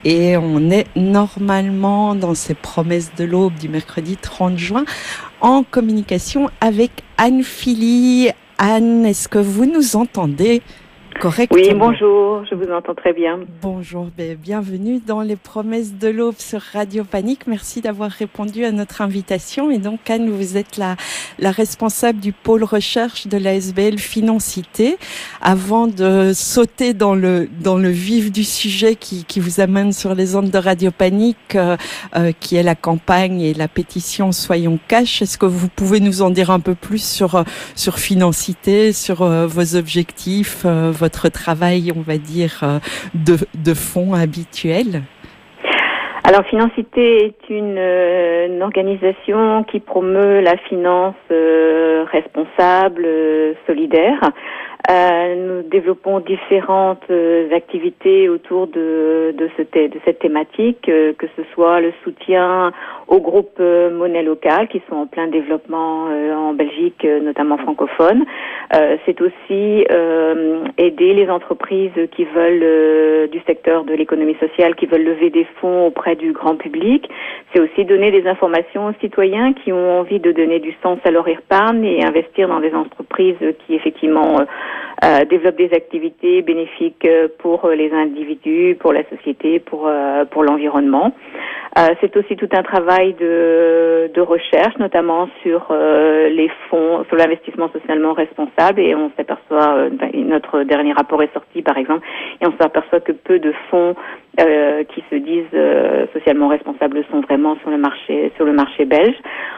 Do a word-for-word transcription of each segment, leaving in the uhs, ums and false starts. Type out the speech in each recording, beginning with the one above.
Et on est normalement dans ces promesses de l'aube du mercredi trente juin en communication avec Anne Philly. Anne, est-ce que vous nous entendez correctement? Oui, bonjour, je vous entends très bien. Bonjour, bienvenue dans les promesses de l'aube sur Radio Panique. Merci d'avoir répondu à notre invitation. Et donc, Anne, vous êtes la, la responsable du pôle recherche de l'A S B L Financité. Avant de sauter dans le, dans le vif du sujet qui, qui vous amène sur les ondes de Radio Panique, euh, euh, qui est la campagne et la pétition Soyons Cash, est-ce que vous pouvez nous en dire un peu plus sur, sur Financité, sur euh, vos objectifs, euh, votre travail, on va dire, de, de fonds habituel? Alors, Financité est une, euh, une organisation qui promeut la finance euh, responsable, euh, solidaire. Euh, nous développons différentes euh, activités autour de, de, ce thé, de cette thématique, euh, que ce soit le soutien aux groupes euh, monnaie locale qui sont en plein développement euh, en Belgique, euh, notamment francophone. Euh, c'est aussi euh, aider les entreprises qui veulent euh, du secteur de l'économie sociale, qui veulent lever des fonds auprès du grand public. C'est aussi donner des informations aux citoyens qui ont envie de donner du sens à leur épargne et investir dans des entreprises qui effectivement euh, Euh, développe des activités bénéfiques pour les individus, pour la société, pour euh, pour l'environnement. Euh, c'est aussi tout un travail de de recherche, notamment sur euh, les fonds, sur l'investissement socialement responsable. Et on s'aperçoit, euh, notre dernier rapport est sorti par exemple, et on s'aperçoit que peu de fonds euh, qui se disent euh, socialement responsables sont vraiment sur le marché sur le marché belge.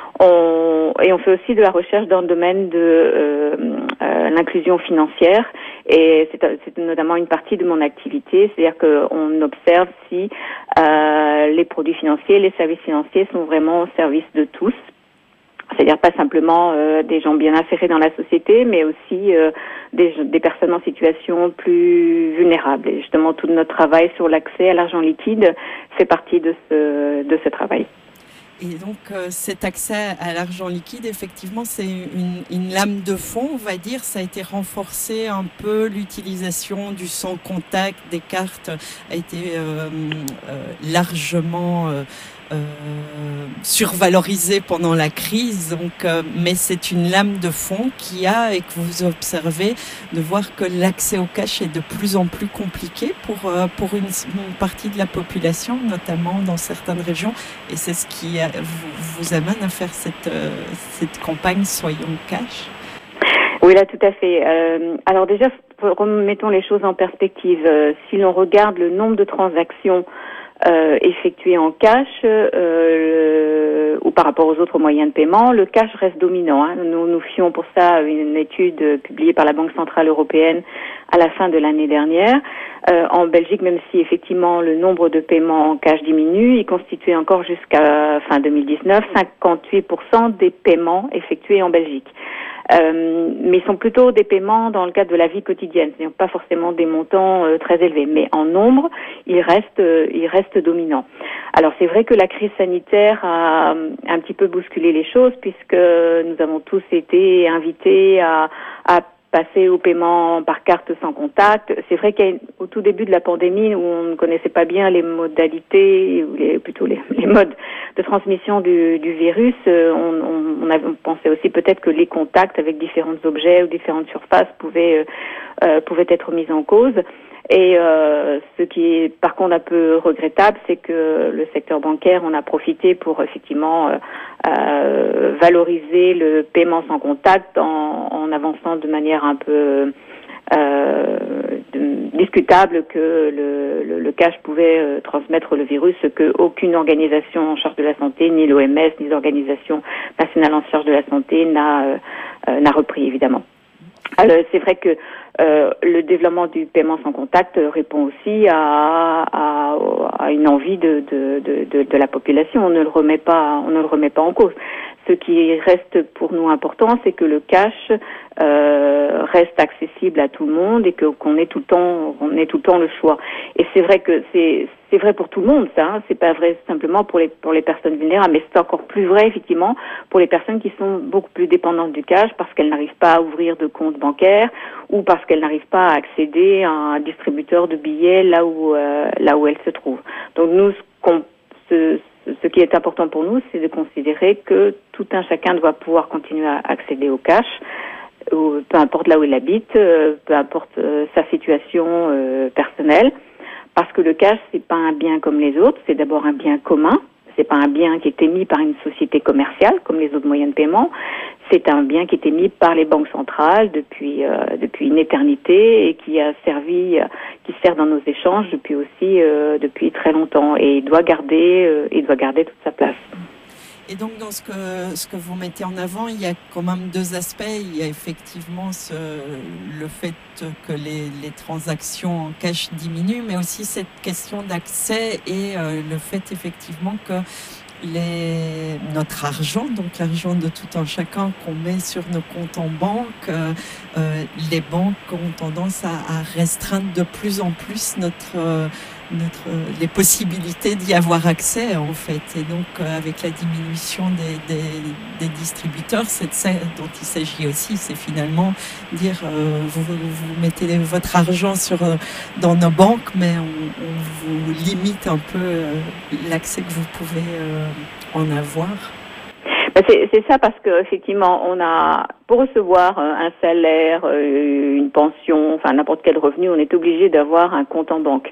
On, et on fait aussi de la recherche dans le domaine de euh, euh, l'inclusion financière, et c'est, c'est notamment une partie de mon activité, c'est-à-dire qu'on observe si euh, les produits financiers, les services financiers sont vraiment au service de tous. C'est-à-dire pas simplement euh, des gens bien insérés dans la société, mais aussi euh, des, des personnes en situation plus vulnérable. Et justement, tout notre travail sur l'accès à l'argent liquide fait partie de ce, de ce travail. Et donc, euh, cet accès à l'argent liquide, effectivement, c'est une, une lame de fond, on va dire. Ça a été renforcé un peu. L'utilisation du sans contact, des cartes, a été euh, euh, largement euh, euh, survalorisée pendant la crise. Donc, euh, mais c'est une lame de fond qui a, et que vous observez, de voir que l'accès au cash est de plus en plus compliqué pour euh, pour une, une partie de la population, notamment dans certaines régions. Et c'est ce qui a, vous, vous amène à faire cette euh, cette campagne Soyons Cash. Oui, là, tout à fait. Euh, alors déjà, remettons les choses en perspective. Euh, si l'on regarde le nombre de transactions Euh, effectué en cash euh, ou par rapport aux autres moyens de paiement, le cash reste dominant. Hein. Nous nous fions pour ça à une étude publiée par la Banque Centrale Européenne à la fin de l'année dernière. Euh, en Belgique, même si effectivement le nombre de paiements en cash diminue, il constituait encore jusqu'à fin deux mille dix-neuf cinquante-huit pour cent des paiements effectués en Belgique. Euh, mais ils sont plutôt des paiements dans le cadre de la vie quotidienne, c'est-à-dire pas forcément des montants euh, très élevés, mais en nombre, ils restent, euh, ils restent dominants. Alors c'est vrai que la crise sanitaire a un petit peu bousculé les choses, puisque nous avons tous été invités à, à passer au paiement par carte sans contact. C'est vrai qu'au tout début de la pandémie, où on ne connaissait pas bien les modalités, ou les, plutôt les, les modes de transmission du, du virus, on, on, on, avait, on pensait aussi peut-être que les contacts avec différents objets ou différentes surfaces pouvaient, euh, pouvaient être mis en cause. Et euh, ce qui est par contre un peu regrettable, c'est que le secteur bancaire en a profité pour effectivement euh, euh, valoriser le paiement sans contact en, en avançant de manière un peu euh, de, discutable que le, le, le cash pouvait euh, transmettre le virus, ce qu'aucune organisation en charge de la santé, ni l'O M S, ni l'Organisation nationale en charge de la santé n'a, euh, euh, n'a repris évidemment. Alors c'est vrai que Euh, le développement du paiement sans contact répond aussi à, à, à une envie de, de, de, de, de la population. On ne le remet pas, on ne le remet pas en cause. Ce qui reste pour nous important, c'est que le cash euh, reste accessible à tout le monde et que qu'on ait tout le temps, on ait tout le temps le choix. Et c'est vrai que c'est c'est vrai pour tout le monde, ça. Hein. C'est pas vrai simplement pour les pour les personnes vulnérables, mais c'est encore plus vrai effectivement pour les personnes qui sont beaucoup plus dépendantes du cash parce qu'elles n'arrivent pas à ouvrir de compte bancaire ou parce qu'elles n'arrivent pas à accéder à un distributeur de billets là où euh, là où elles se trouvent. Donc nous, ce qu'on ce, Ce qui est important pour nous, c'est de considérer que tout un chacun doit pouvoir continuer à accéder au cash, peu importe là où il habite, peu importe sa situation personnelle, parce que le cash, c'est pas un bien comme les autres, c'est d'abord un bien commun. C'est pas un bien qui est émis par une société commerciale comme les autres moyens de paiement. C'est un bien qui est émis par les banques centrales depuis euh, depuis une éternité et qui a servi, euh, qui sert dans nos échanges depuis aussi euh, depuis très longtemps. Et il doit garder, euh, il doit garder toute sa place. Et donc, dans ce que, ce que vous mettez en avant, il y a quand même deux aspects. Il y a effectivement ce, le fait que les, les transactions en cash diminuent, mais aussi cette question d'accès et euh, le fait effectivement que les, notre argent, donc l'argent de tout un chacun qu'on met sur nos comptes en banque, euh, euh, les banques ont tendance à, à restreindre de plus en plus notre... Euh, Notre, les possibilités d'y avoir accès en fait, et donc euh, avec la diminution des, des, des distributeurs, c'est de ça dont il s'agit aussi, c'est finalement dire euh, vous, vous mettez votre argent sur, euh, dans nos banques, mais on, on vous limite un peu euh, l'accès que vous pouvez euh, en avoir. C'est, c'est ça parce que effectivement, on a pour recevoir un salaire, une pension, enfin n'importe quel revenu, on est obligé d'avoir un compte en banque.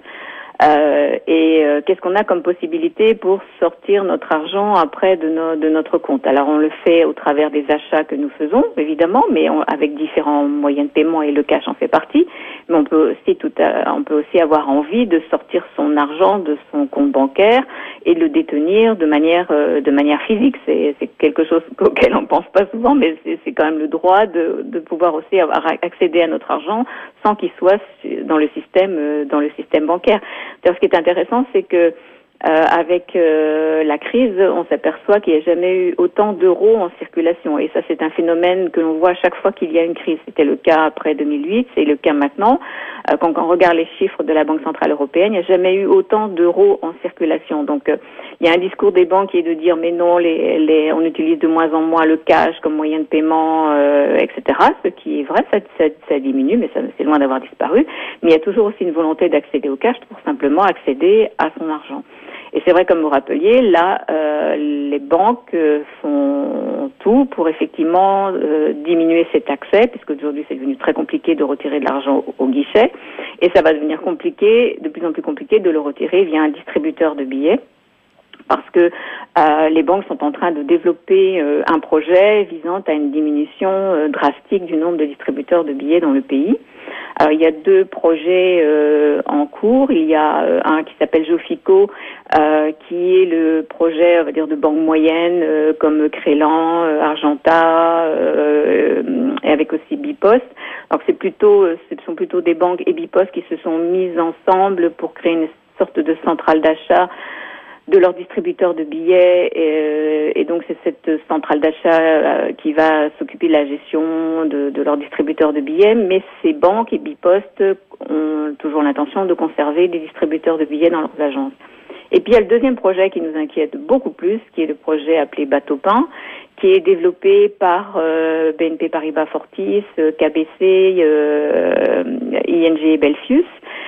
Euh, et euh, qu'est-ce qu'on a comme possibilité pour sortir notre argent après de, no, de notre compte? Alors on le fait au travers des achats que nous faisons, évidemment, mais on, avec différents moyens de paiement et le cash en fait partie. Mais on peut aussi tout, à, on peut aussi avoir envie de sortir son argent de son compte bancaire et de le détenir de manière euh, de manière physique. C'est, c'est quelque chose auquel on pense pas souvent, mais c'est, c'est quand même le droit de, de pouvoir aussi avoir accéder à notre argent sans qu'il soit dans le système euh, dans le système bancaire. Alors, ce qui est intéressant, c'est que euh, avec euh, la crise, on s'aperçoit qu'il n'y a jamais eu autant d'euros en circulation. Et ça, c'est un phénomène que l'on voit à chaque fois qu'il y a une crise. C'était le cas après deux mille huit, c'est le cas maintenant. Euh, quand on regarde les chiffres de la Banque Centrale Européenne, il n'y a jamais eu autant d'euros en circulation. Donc, euh, il y a un discours des banques qui est de dire, mais non, les, les, on utilise de moins en moins le cash comme moyen de paiement, euh, et cetera. Ce qui est vrai, ça, ça, ça diminue, mais ça, c'est loin d'avoir disparu. Mais il y a toujours aussi une volonté d'accéder au cash pour simplement accéder à son argent. Et c'est vrai, comme vous rappeliez, là, euh, les banques euh, font tout pour effectivement euh, diminuer cet accès, puisque aujourd'hui c'est devenu très compliqué de retirer de l'argent au, au guichet, et ça va devenir compliqué, de plus en plus compliqué de le retirer via un distributeur de billets, parce que euh, les banques sont en train de développer euh, un projet visant à une diminution euh, drastique du nombre de distributeurs de billets dans le pays. Alors, il y a deux projets euh, en cours. Il y a euh, un qui s'appelle Jofico, euh, qui est le projet, on va dire, de banques moyennes euh, comme Crélan, euh, Argenta, euh, et avec aussi Bipost. Donc, c'est plutôt, ce sont plutôt des banques et Bipost qui se sont mises ensemble pour créer une sorte de centrale d'achat de leurs distributeurs de billets, et, et donc c'est cette centrale d'achat euh, qui va s'occuper de la gestion de, de leurs distributeurs de billets, mais ces banques et Bipost ont toujours l'intention de conserver des distributeurs de billets dans leurs agences. Et puis il y a le deuxième projet qui nous inquiète beaucoup plus, qui est le projet appelé Bateau-Pain, qui est développé par euh, B N P Paribas Fortis, K B C, euh, I N G et Belfius.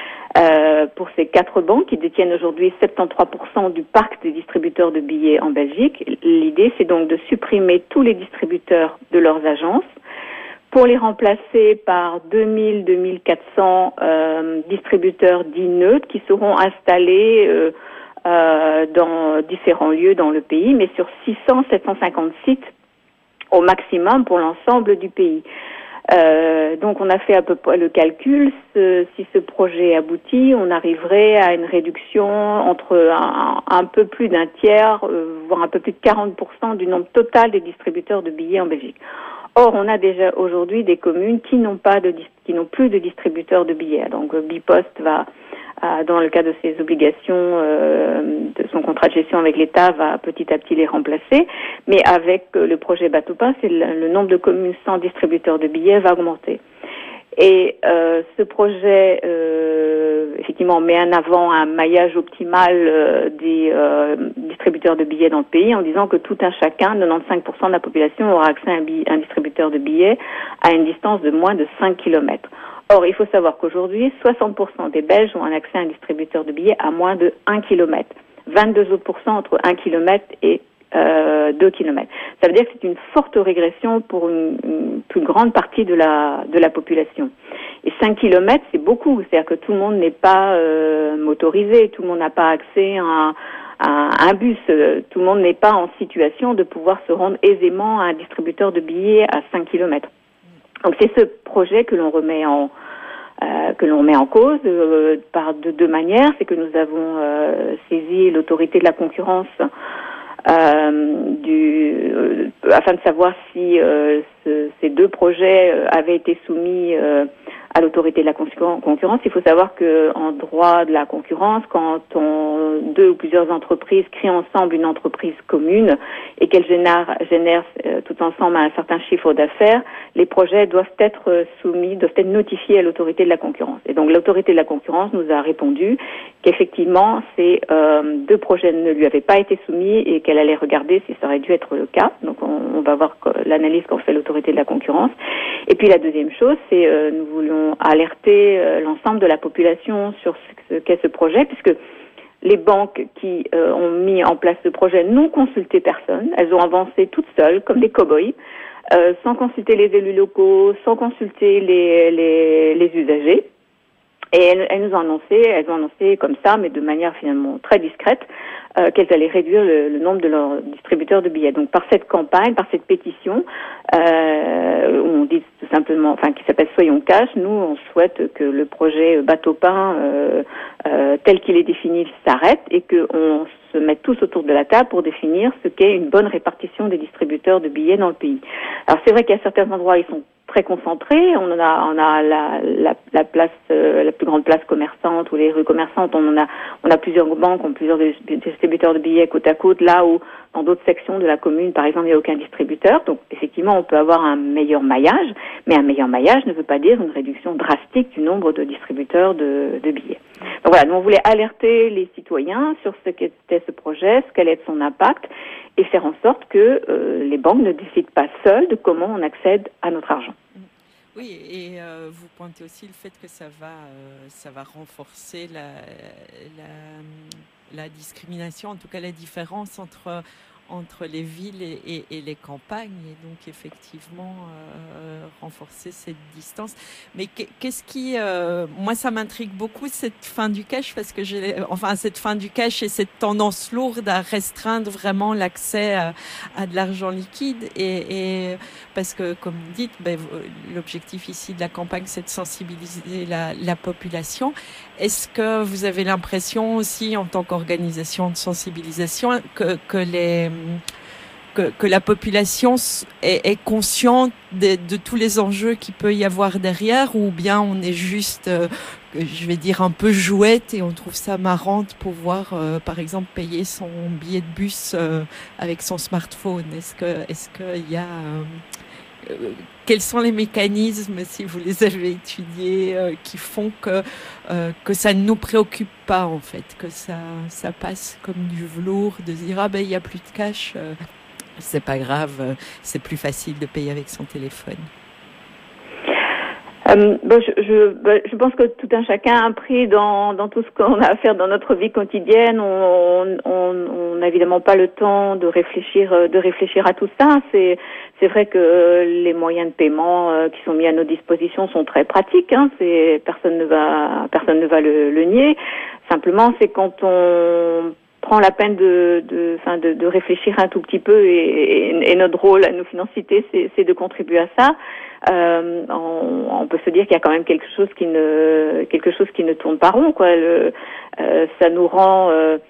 Euh, pour ces quatre banques qui détiennent aujourd'hui soixante-treize pour cent du parc des distributeurs de billets en Belgique. L'idée, c'est donc de supprimer tous les distributeurs de leurs agences pour les remplacer par deux mille à deux mille quatre cents euh, distributeurs dits neutres qui seront installés euh, euh, dans différents lieux dans le pays, mais sur six cents à sept cent cinquante sites au maximum pour l'ensemble du pays. Euh, donc on a fait à peu près le calcul, ce, si ce projet aboutit, on arriverait à une réduction entre un, un peu plus d'un tiers, euh, voire un peu plus de quarante pour cent du nombre total des distributeurs de billets en Belgique. Or, on a déjà aujourd'hui des communes qui n'ont pas de qui n'ont plus de distributeurs de billets. Donc Bipost va à, dans le cas de ses obligations, euh, de son contrat de gestion avec l'État, va petit à petit les remplacer. Mais avec euh, le projet Bateau-Pain, c'est le, le nombre de communes sans distributeur de billets va augmenter. Et euh, ce projet, euh, effectivement, met en avant un maillage optimal euh, des euh, distributeurs de billets dans le pays en disant que tout un chacun, quatre-vingt-quinze pour cent de la population, aura accès à un, billet, un distributeur de billets à une distance de moins de cinq kilomètres. Or, il faut savoir qu'aujourd'hui, soixante pour cent des Belges ont un accès à un distributeur de billets à moins de un kilomètre. vingt-deux pour cent entre un kilomètre et Euh, deux kilomètres. Ça veut dire que c'est une forte régression pour une, une plus grande partie de la de la population. Et cinq kilomètres, c'est beaucoup. C'est-à-dire que tout le monde n'est pas euh, motorisé, tout le monde n'a pas accès à, à un bus, tout le monde n'est pas en situation de pouvoir se rendre aisément à un distributeur de billets à cinq kilomètres. Donc c'est ce projet que l'on remet en Euh, que l'on met en cause euh, par de deux manières. C'est que nous avons euh, saisi l'autorité de la concurrence euh, du, euh, afin de savoir si euh, ce, ces deux projets euh, avaient été soumis euh, à l'autorité de la concurrence. Il faut savoir qu'en droit de la concurrence, quand on, deux ou plusieurs entreprises créent ensemble une entreprise commune et qu'elles génèrent, génèrent euh, tout ensemble un certain chiffre d'affaires, les projets doivent être soumis, doivent être notifiés à l'autorité de la concurrence. Et donc l'autorité de la concurrence nous a répondu qu'effectivement ces euh, deux projets ne lui avaient pas été soumis et qu'elle allait regarder si ça aurait dû être le cas. Donc on, on va voir l'analyse qu'en fait l'autorité de la concurrence. Et puis la deuxième chose, c'est euh, nous voulons alerter euh, l'ensemble de la population sur ce qu'est ce projet, puisque les banques qui euh, ont mis en place ce projet n'ont consulté personne. Elles ont avancé toutes seules, comme des cow-boys, euh, sans consulter les élus locaux, sans consulter les, les, les usagers. Et elles, elles nous ont annoncé, elles ont annoncé comme ça, mais de manière finalement très discrète, euh, qu'elles allaient réduire le, le nombre de leurs distributeurs de billets. Donc par cette campagne, par cette pétition, euh, on dit tout simplement, enfin qui s'appelle Soyons Cash, nous on souhaite que le projet Bateau-Pain euh, euh, tel qu'il est défini s'arrête et qu'on se mette tous autour de la table pour définir ce qu'est une bonne répartition des distributeurs de billets dans le pays. Alors c'est vrai qu'à certains endroits ils sont très concentrés, on en a, on a la, la, la place, euh, la plus grande place commerçante ou les rues commerçantes, on en a, on a plusieurs banques, ont plusieurs distributeurs de billets côte à côte, là où dans d'autres sections de la commune, par exemple, il n'y a aucun distributeur. Donc effectivement, on peut avoir un meilleur maillage, mais un meilleur maillage ne veut pas dire une réduction drastique du nombre de distributeurs de, de billets. Donc voilà, nous on voulait alerter les citoyens sur ce qu'était ce projet, ce qu'allait être son impact, et faire en sorte que euh, les banques ne décident pas seules de comment on accède à notre argent. Oui, et euh, vous pointez aussi le fait que ça va, euh, ça va renforcer la, la, la discrimination, en tout cas la différence entre, entre les villes et, et, et les campagnes, et donc effectivement euh, renforcer cette distance. Mais qu'est-ce qui, euh, moi ça m'intrigue beaucoup cette fin du cash, parce que j'ai, enfin cette fin du cash et cette tendance lourde à restreindre vraiment l'accès à, à de l'argent liquide, et, et parce que comme vous dites, ben, l'objectif ici de la campagne c'est de sensibiliser la, la population. Est-ce que vous avez l'impression aussi en tant qu'organisation de sensibilisation que, que les Que, que la population est, est consciente de, de tous les enjeux qu'il peut y avoir derrière, ou bien on est juste, euh, je vais dire, un peu jouette et on trouve ça marrant de pouvoir, euh, par exemple, payer son billet de bus euh, avec son smartphone. Est-ce que, est-ce qu'il y a... Euh, euh, quels sont les mécanismes, si vous les avez étudiés, euh, qui font que, euh, que ça ne nous préoccupe pas, en fait, que ça, ça passe comme du velours, de se dire, ah ben, il n'y a plus de cash, euh, c'est pas grave, c'est plus facile de payer avec son téléphone. Euh, bon, je, je, je pense que tout un chacun a pris dans, dans tout ce qu'on a à faire dans notre vie quotidienne. On on n'a évidemment pas le temps de réfléchir, de réfléchir à tout ça. C'est, c'est vrai que les moyens de paiement euh, qui sont mis à nos dispositions sont très pratiques. Hein. C'est, personne ne va, personne ne va le, le nier. Simplement, c'est quand on prend la peine de, de, enfin de, de réfléchir un tout petit peu, et, et, et notre rôle à nos financiers, c'est, c'est de contribuer à ça. Euh, on, on peut se dire qu'il y a quand même quelque chose qui ne, quelque chose qui ne tourne pas rond, quoi. Le, euh, ça nous rend, euh,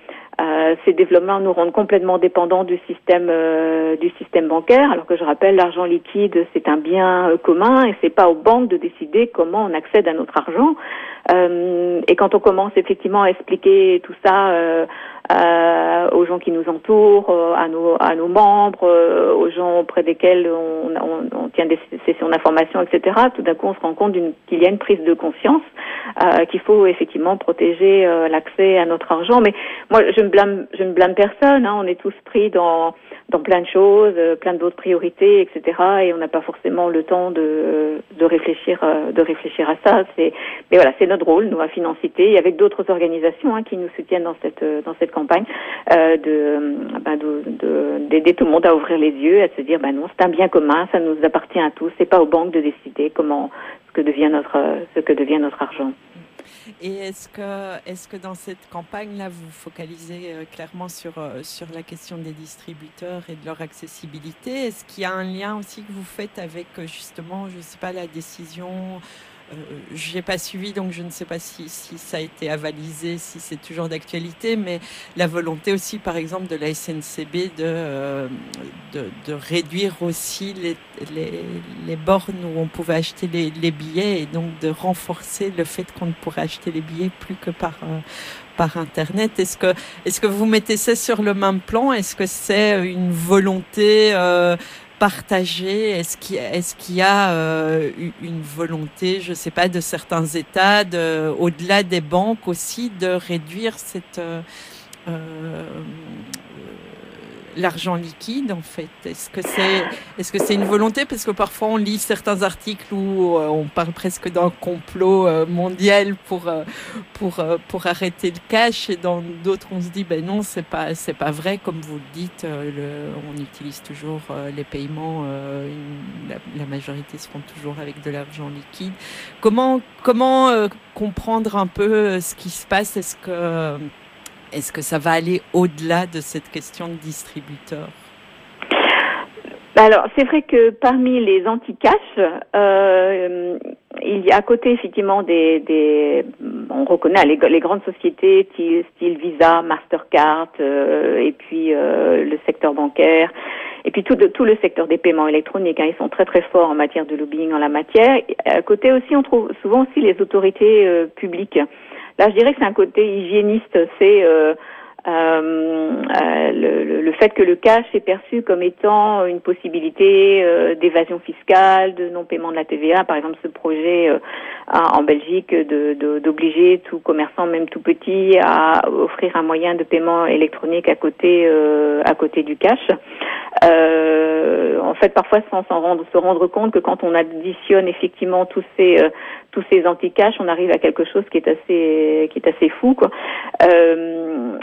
Euh, ces développements nous rendent complètement dépendants du système euh, du système bancaire, alors que je rappelle, l'argent liquide, c'est un bien euh, commun et c'est pas aux banques de décider comment on accède à notre argent. Euh, et quand on commence effectivement à expliquer tout ça euh, euh, aux gens qui nous entourent, euh, à nos à nos membres, euh, aux gens auprès desquels on, on, on tient des sessions d'information, et cetera, tout d'un coup, on se rend compte d'une, qu'il y a une prise de conscience, euh, qu'il faut effectivement protéger euh, l'accès à notre argent. Mais moi, je ne blâme, je ne blâme personne. Hein, on est tous pris dans dans plein de choses, euh, plein d'autres priorités, et cetera. Et on n'a pas forcément le temps de de réfléchir euh, de réfléchir à ça. C'est, mais voilà, c'est notre rôle, nous à Financité, et avec d'autres organisations hein, qui nous soutiennent dans cette dans cette campagne, euh, de, ben de, de d'aider tout le monde à ouvrir les yeux, à se dire ben non, c'est un bien commun, ça nous appartient à tous. C'est pas aux banques de décider comment ce que devient notre ce que devient notre argent. Et est-ce que, est-ce que dans cette campagne-là, vous focalisez euh, clairement sur, euh, sur la question des distributeurs et de leur accessibilité? Est-ce qu'il y a un lien aussi que vous faites avec euh, justement, je ne sais pas, la décision euh, je n'ai pas suivi, donc je ne sais pas si, si ça a été avalisé, si c'est toujours d'actualité, mais la volonté aussi, par exemple, de la S N C B de, euh, de, de réduire aussi les, les, les bornes où on pouvait acheter les, les billets et donc de renforcer le fait qu'on ne pourrait acheter les billets plus que par... Euh, par Internet. Est-ce que, est-ce que vous mettez ça sur le même plan? Est-ce que c'est une volonté euh, partagée? Est-ce qu'il, est-ce qu'il y a euh, une volonté, je ne sais pas, de certains États, de, au-delà des banques aussi, de réduire cette... Euh, euh, l'argent liquide, en fait? Est-ce que c'est, est-ce que c'est une volonté? Parce que parfois on lit certains articles où euh, on parle presque d'un complot euh, mondial pour euh, pour euh, pour arrêter le cash, et dans d'autres on se dit ben non, c'est pas c'est pas vrai, comme vous le dites. Euh, le, on utilise toujours euh, les paiements. Euh, une, la, la majorité se font toujours avec de l'argent liquide. Comment comment euh, comprendre un peu ce qui se passe? Est-ce que Est-ce que ça va aller au-delà de cette question de distributeur? Alors, c'est vrai que parmi les anti-cash, euh, il y a à côté effectivement des, des on reconnaît les, les grandes sociétés style, style Visa, Mastercard, euh, et puis euh, le secteur bancaire, et puis tout, tout le secteur des paiements électroniques. Hein, ils sont très très forts en matière de lobbying en la matière. Et à côté aussi, on trouve souvent aussi les autorités euh, publiques. Là, je dirais que c'est un côté hygiéniste. C'est euh, euh, euh, le, le fait que le cash est perçu comme étant une possibilité euh, d'évasion fiscale, de non-paiement de la T V A. Par exemple, ce projet euh, en Belgique de, de, d'obliger tout commerçant, même tout petit, à offrir un moyen de paiement électronique à côté euh, à côté du cash. Euh, en fait, parfois, sans s'en rendre, se rendre compte que quand on additionne effectivement tous ces euh, tous ces anti-cash, on arrive à quelque chose qui est assez qui est assez fou, quoi. Euh,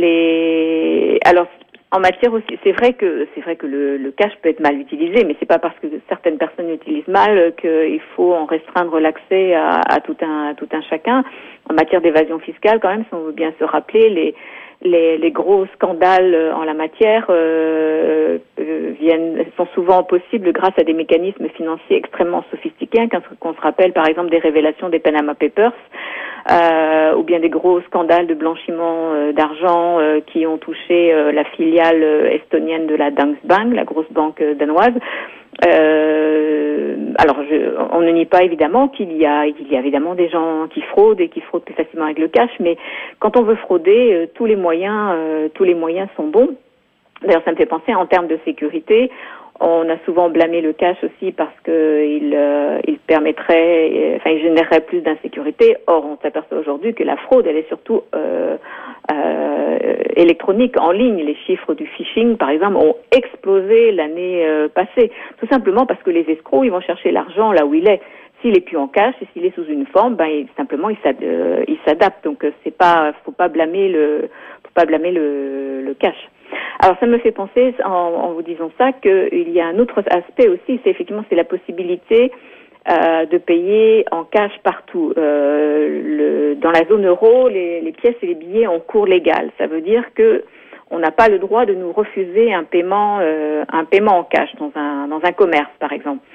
les alors en matière aussi, c'est vrai que c'est vrai que le, le cash peut être mal utilisé, mais c'est pas parce que certaines personnes l'utilisent mal qu'il faut en restreindre l'accès à, à tout un à tout un chacun. En matière d'évasion fiscale, quand même, si on veut bien se rappeler, les Les, les gros scandales en la matière euh, euh, viennent sont souvent possibles grâce à des mécanismes financiers extrêmement sophistiqués, hein, qu'on se rappelle par exemple des révélations des Panama Papers, euh, ou bien des gros scandales de blanchiment euh, d'argent euh, qui ont touché euh, la filiale estonienne de la Danske Bank, la grosse banque danoise. Euh, alors, je, on ne nie pas évidemment qu'il y a, il y a évidemment des gens qui fraudent et qui fraudent plus facilement avec le cash, mais quand on veut frauder, euh, tous les moyens, euh, tous les moyens sont bons. D'ailleurs, ça me fait penser en termes de sécurité. On a souvent blâmé le cash aussi parce que il, euh, il permettrait, euh, enfin, il générerait plus d'insécurité. Or, on s'aperçoit aujourd'hui que la fraude, elle est surtout euh, euh, électronique, en ligne. Les chiffres du phishing, par exemple, ont explosé l'année euh, passée, tout simplement parce que les escrocs, ils vont chercher l'argent là où il est. S'il est plus en cash et s'il est sous une forme, ben il, simplement il s'adapte. Euh, il s'adapte. Donc c'est pas, faut pas blâmer le, faut pas blâmer le, le cash. Alors ça me fait penser, en, en vous disant ça, qu'il y a un autre aspect aussi, c'est effectivement c'est la possibilité euh, de payer en cash partout. Euh, le, dans la zone euro, les, les pièces et les billets ont cours légal. Ça veut dire que on n'a pas le droit de nous refuser un paiement, euh, un paiement en cash dans un dans un commerce, par exemple.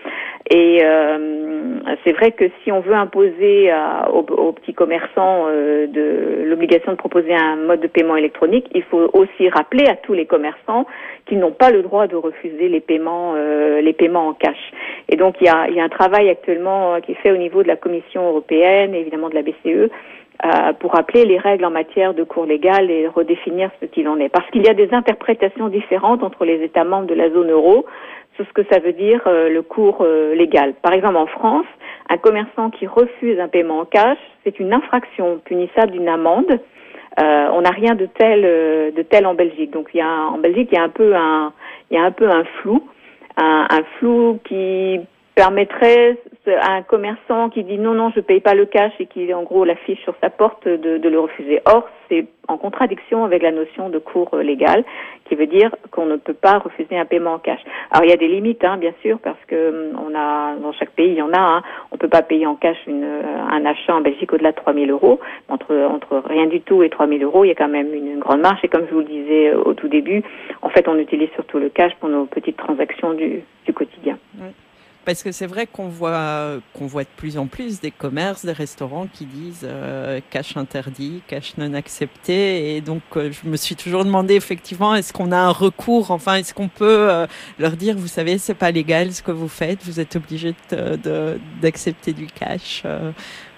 Et euh, c'est vrai que si on veut imposer à, aux, aux petits commerçants euh, de l'obligation de proposer un mode de paiement électronique, il faut aussi rappeler à tous les commerçants qu'ils n'ont pas le droit de refuser les paiements, euh, les paiements en cash. Et donc il y a, il y a un travail actuellement euh, qui est fait au niveau de la Commission européenne et évidemment de la B C E euh, pour rappeler les règles en matière de cours légal et redéfinir ce qu'il en est. Parce qu'il y a des interprétations différentes entre les États membres de la zone euro sur ce que ça veut dire euh, le cours euh, légal. Par exemple, en France, un commerçant qui refuse un paiement en cash, c'est une infraction punissable d'une amende. Euh, on n'a rien de tel euh, de tel en Belgique. Donc il y a en Belgique il y a un peu un il y a un peu un flou, un, un flou qui permettrait à un commerçant qui dit non non je paye pas le cash et qui en gros l'affiche sur sa porte de, de le refuser. Or c'est en contradiction avec la notion de cours légal qui veut dire qu'on ne peut pas refuser un paiement en cash. Alors il y a des limites hein, bien sûr parce que on a dans chaque pays il y en a. Hein, on peut pas payer en cash une, un achat en Belgique au-delà de trois mille euros. Entre entre rien du tout et trois mille euros il y a quand même une, une grande marge et comme je vous le disais au tout début, en fait on utilise surtout le cash pour nos petites transactions du, du quotidien. Oui. Parce que c'est vrai qu'on voit qu'on voit de plus en plus des commerces, des restaurants qui disent euh, cash interdit, cash non accepté. Et donc, euh, je me suis toujours demandé effectivement, est-ce qu'on a un recours? Enfin, est-ce qu'on peut euh, leur dire, vous savez, c'est pas légal ce que vous faites, vous êtes obligé de, de, d'accepter du cash. Euh,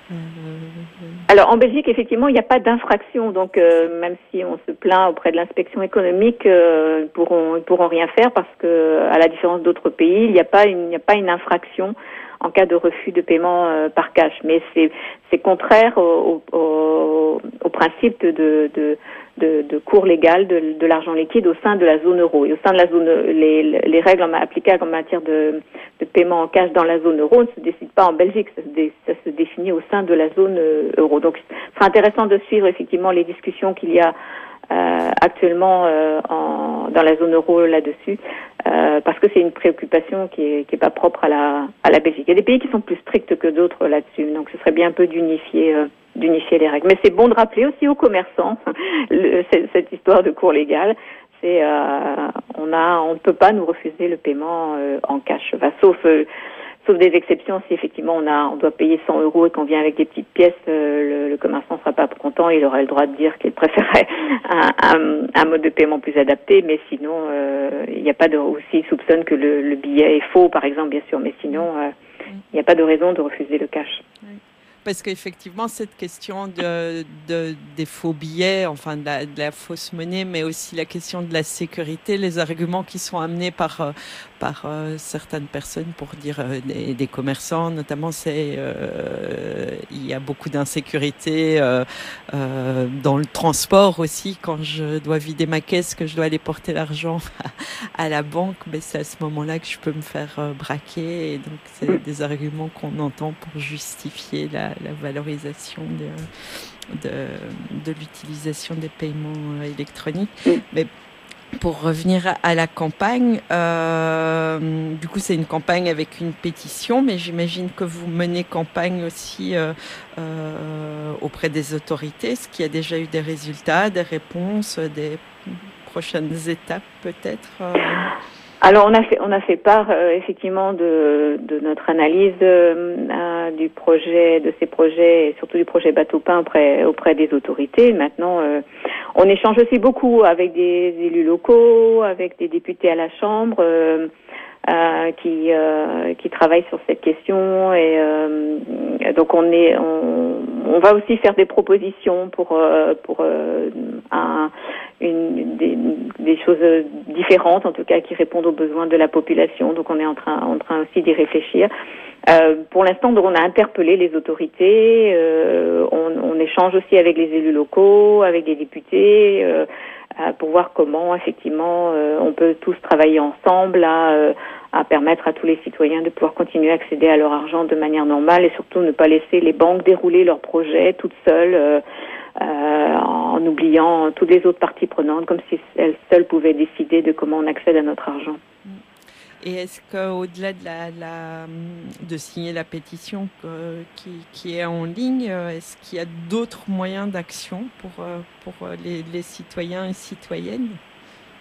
Alors en Belgique, effectivement, il n'y a pas d'infraction, donc euh, même si on se plaint auprès de l'inspection économique, euh, ils pourront ils pourront rien faire parce que, à la différence d'autres pays, il n'y a pas une il n'y a pas une infraction en cas de refus de paiement euh, par cash. Mais c'est c'est contraire au, au, au principe de de de, de cours légal de, de l'argent liquide au sein de la zone euro. Et au sein de la zone, les, les règles applicables en matière de, de paiement en cash dans la zone euro ne se décident pas en Belgique, ça se, dé, ça se définit au sein de la zone euro. Donc, ce sera intéressant de suivre effectivement les discussions qu'il y a euh, actuellement euh, en, dans la zone euro là-dessus, euh, parce que c'est une préoccupation qui est, qui est pas propre à la, à la Belgique. Il y a des pays qui sont plus stricts que d'autres là-dessus, donc ce serait bien un peu d'unifier. Euh, d'unifier les règles. Mais c'est bon de rappeler aussi aux commerçants le, cette histoire de cours légal. C'est euh, on a on ne peut pas nous refuser le paiement euh, en cash, enfin, sauf euh, sauf des exceptions si effectivement on a on doit payer cent euros et qu'on vient avec des petites pièces, euh, le, le commerçant sera pas content, il aura le droit de dire qu'il préférait un, un, un mode de paiement plus adapté, mais sinon euh, il n'y a pas de ou s'il soupçonne que le, le billet est faux par exemple bien sûr, mais sinon euh, il n'y a pas de raison de refuser le cash. Parce qu'effectivement, cette question de, de, des faux billets, enfin de la, de la fausse monnaie, mais aussi la question de la sécurité, les arguments qui sont amenés par, par euh, certaines personnes pour dire euh, des, des commerçants, notamment, c'est euh, il y a beaucoup d'insécurité euh, euh, dans le transport aussi. Quand je dois vider ma caisse, que je dois aller porter l'argent à, à la banque, ben c'est à ce moment-là que je peux me faire euh, braquer. Et donc, c'est des arguments qu'on entend pour justifier la la valorisation de, de, de l'utilisation des paiements électroniques. Mais pour revenir à la campagne, euh, du coup c'est une campagne avec une pétition, mais j'imagine que vous menez campagne aussi euh, euh, auprès des autorités. Est-ce qu'il y a déjà eu des résultats, des réponses, des prochaines étapes peut-être euh... Alors on a fait on a fait part euh, effectivement de, de notre analyse euh, du projet, de ces projets et surtout du projet Bateau Pain auprès auprès des autorités. Maintenant, euh, on échange aussi beaucoup avec des élus locaux, avec des députés à la Chambre euh, euh, qui euh, qui travaillent sur cette question et euh, donc on est on, on va aussi faire des propositions pour euh, pour euh, un Une, des, des choses différentes, en tout cas, qui répondent aux besoins de la population. Donc, on est en train, en train aussi d'y réfléchir. Euh, pour l'instant, on a interpellé les autorités. Euh, on, on échange aussi avec les élus locaux, avec les députés, euh, pour voir comment, effectivement, euh, on peut tous travailler ensemble à, euh, à permettre à tous les citoyens de pouvoir continuer à accéder à leur argent de manière normale et surtout ne pas laisser les banques dérouler leurs projets toutes seules. Euh, Euh, en oubliant toutes les autres parties prenantes, comme si elles seules pouvaient décider de comment on accède à notre argent. Et est-ce qu'au-delà de, la, la, de signer la pétition que, qui, qui est en ligne, est-ce qu'il y a d'autres moyens d'action pour, pour les, les citoyens et citoyennes ?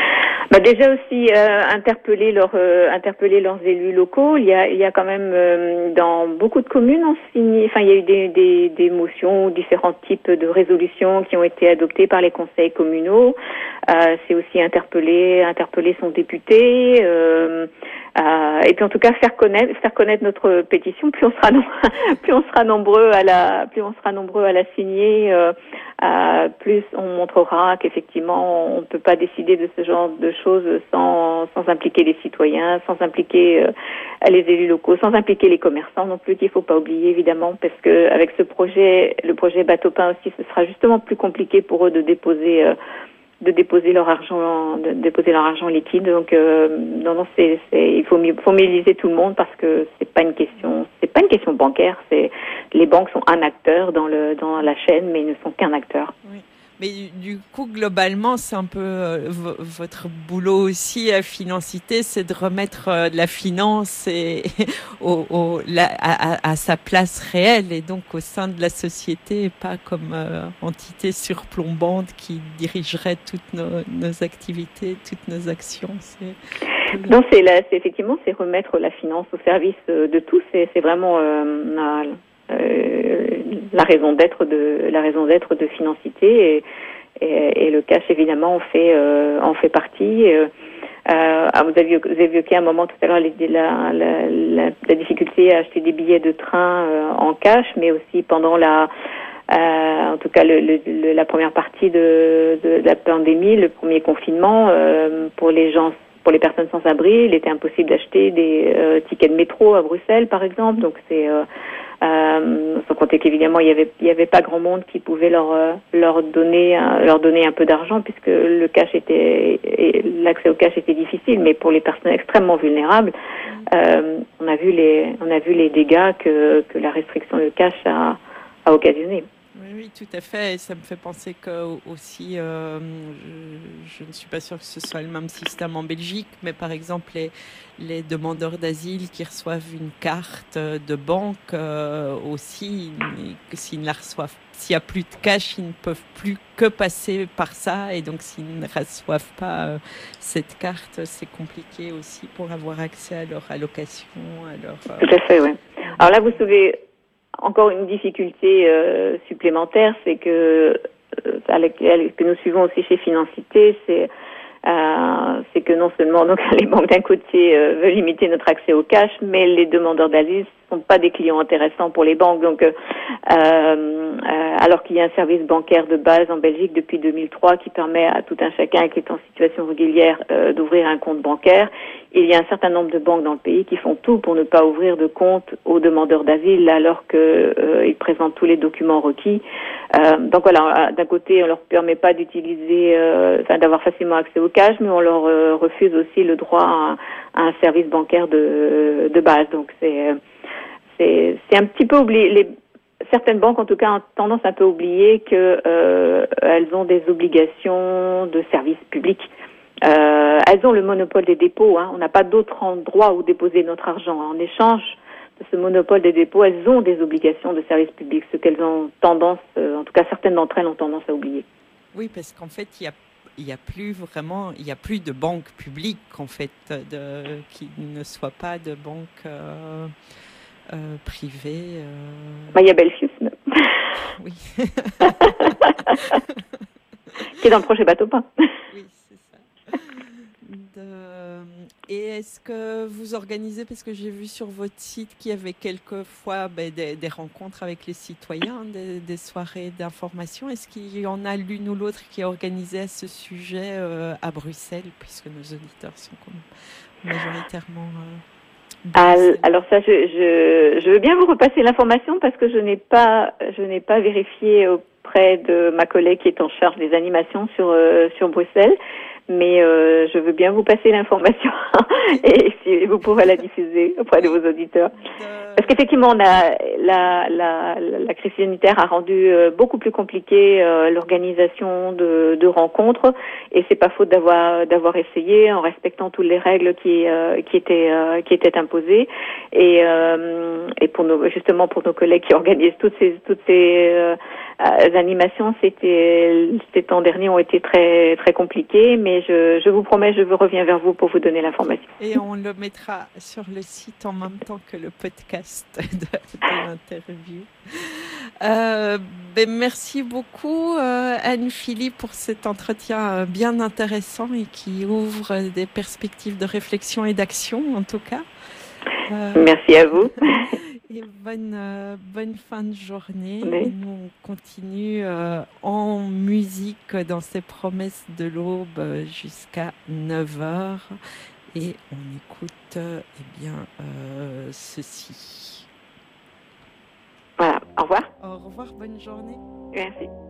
Ben, Bah déjà aussi euh, interpeller leurs euh, interpeller leurs élus locaux. Il y a il y a quand même euh, dans beaucoup de communes on signé, enfin il y a eu des des des motions, différents types de résolutions qui ont été adoptées par les conseils communaux. Euh, c'est aussi interpeller interpeller son député. Euh, euh, et puis en tout cas faire connaître faire connaître notre pétition. Plus on sera no- plus on sera nombreux à la plus on sera nombreux à la signer. Euh, Euh, plus on montrera qu'effectivement on ne peut pas décider de ce genre de choses sans, sans impliquer les citoyens, sans impliquer euh, les élus locaux, sans impliquer les commerçants non plus, qu'il ne faut pas oublier évidemment, parce que avec ce projet, le projet Bateau Pain aussi, ce sera justement plus compliqué pour eux de déposer euh, de déposer leur argent de déposer leur argent liquide. Donc euh, non non c'est, c'est il faut faut mobiliser tout le monde, parce que c'est pas une question c'est pas une question bancaire, c'est les banques sont un acteur dans le dans la chaîne, mais ils ne sont qu'un acteur. Oui. Mais du coup, globalement, c'est un peu euh, v- votre boulot aussi à Financité, c'est de remettre euh, la finance et, au, au, la, à, à, à sa place réelle, et donc au sein de la société, et pas comme euh, entité surplombante qui dirigerait toutes nos, nos activités, toutes nos actions. C'est... Non, c'est, là, c'est effectivement c'est remettre la finance au service de tous. C'est, c'est vraiment euh, la, euh, la raison d'être de la raison d'être de Financité, et, et, et le cash évidemment en fait euh, en fait partie. Euh, ah, vous avez vous avez évoqué un moment tout à l'heure les, la, la, la, la difficulté à acheter des billets de train euh, en cash, mais aussi pendant la Euh, en tout cas, le, le, le, la première partie de, de, de la pandémie, le premier confinement, euh, pour les gens, pour les personnes sans abri, il était impossible d'acheter des euh, tickets de métro à Bruxelles, par exemple. Donc c'est, euh, euh, sans compter qu'évidemment il y avait, il y avait pas grand monde qui pouvait leur euh, leur donner un, leur donner un peu d'argent, puisque le cash était, l'accès au cash était difficile. Mais pour les personnes extrêmement vulnérables, euh, on a vu les, on a vu les dégâts que que la restriction de cash a, a occasionné. Oui, oui, tout à fait. Et ça me fait penser que aussi, euh, je, je ne suis pas sûre que ce soit le même système en Belgique, mais par exemple, les, les demandeurs d'asile qui reçoivent une carte de banque euh, aussi, que s'ils ne la reçoivent, s'il n'y a plus de cash, ils ne peuvent plus que passer par ça. Et donc, s'ils ne reçoivent pas euh, cette carte, c'est compliqué aussi pour avoir accès à leur allocation, à leur... Euh, tout à fait, oui. Alors là, vous savez... Encore une difficulté euh, supplémentaire, c'est que euh, à laquelle que nous suivons aussi chez Financité, c'est euh, c'est que non seulement donc les banques d'un côté euh, veulent limiter notre accès au cash, mais les demandeurs d'asile sont pas des clients intéressants pour les banques. Donc, euh, euh, alors qu'il y a un service bancaire de base en Belgique depuis deux mille trois qui permet à tout un chacun qui est en situation régulière euh, d'ouvrir un compte bancaire, il y a un certain nombre de banques dans le pays qui font tout pour ne pas ouvrir de compte aux demandeurs d'asile alors que euh, ils présentent tous les documents requis. Euh, donc voilà, d'un côté, on leur permet pas d'utiliser, euh, enfin d'avoir facilement accès au cash, mais on leur euh, refuse aussi le droit à, à un service bancaire de, de base. Donc c'est c'est c'est un petit peu oublié. Les, certaines banques, en tout cas, ont tendance un peu à oublier que euh, elles ont des obligations de service public. Euh, elles ont le monopole des dépôts. Hein. On n'a pas d'autre endroit où déposer notre argent. En échange de ce monopole des dépôts, elles ont des obligations de service public, ce qu'elles ont tendance, euh, en tout cas certaines d'entre elles ont tendance à oublier. Oui, parce qu'en fait, il y a il n'y a plus vraiment, il n'y a plus de banques publiques en fait, de, qui ne soient pas de banques euh, euh, privées. Euh... Bah, il y a Belfius. Oui. Qui est dans le projet Bateau Pain. Oui, c'est ça. De... Et est-ce que vous organisez, parce que j'ai vu sur votre site qu'il y avait quelquefois ben, des, des rencontres avec les citoyens, des, des soirées d'information, est-ce qu'il y en a l'une ou l'autre qui est organisée à ce sujet euh, à Bruxelles, puisque nos auditeurs sont comme majoritairement... Euh, Alors ça, je, je, je veux bien vous repasser l'information parce que je n'ai pas, je n'ai pas vérifié auprès de ma collègue qui est en charge des animations sur euh, sur Bruxelles, mais euh, je veux bien vous passer l'information et si vous pourrez la diffuser auprès de vos auditeurs. Parce qu'effectivement, on a la la la crise sanitaire a rendu euh, beaucoup plus compliqué euh, l'organisation de, de rencontres, et c'est pas faute d'avoir d'avoir essayé en respectant toutes les règles qui euh, qui étaient euh, qui étaient imposées, et euh, et pour nos justement pour nos collègues qui organisent toutes ces toutes ces euh, les animations, c'était ces temps derniers ont été très très compliquées, mais je, je vous promets, je reviens vers vous pour vous donner l'information. Et on le mettra sur le site en même temps que le podcast de, de l'interview. Euh, ben merci beaucoup euh, Anne-Philippe pour cet entretien bien intéressant et qui ouvre des perspectives de réflexion et d'action en tout cas. Euh, merci à vous. Et bonne, euh, bonne fin de journée. Oui. Et nous, on continue euh, en musique dans ces promesses de l'aube jusqu'à neuf heures. Et on écoute euh, eh bien, euh, ceci. Voilà, au revoir. Au revoir, bonne journée. Merci.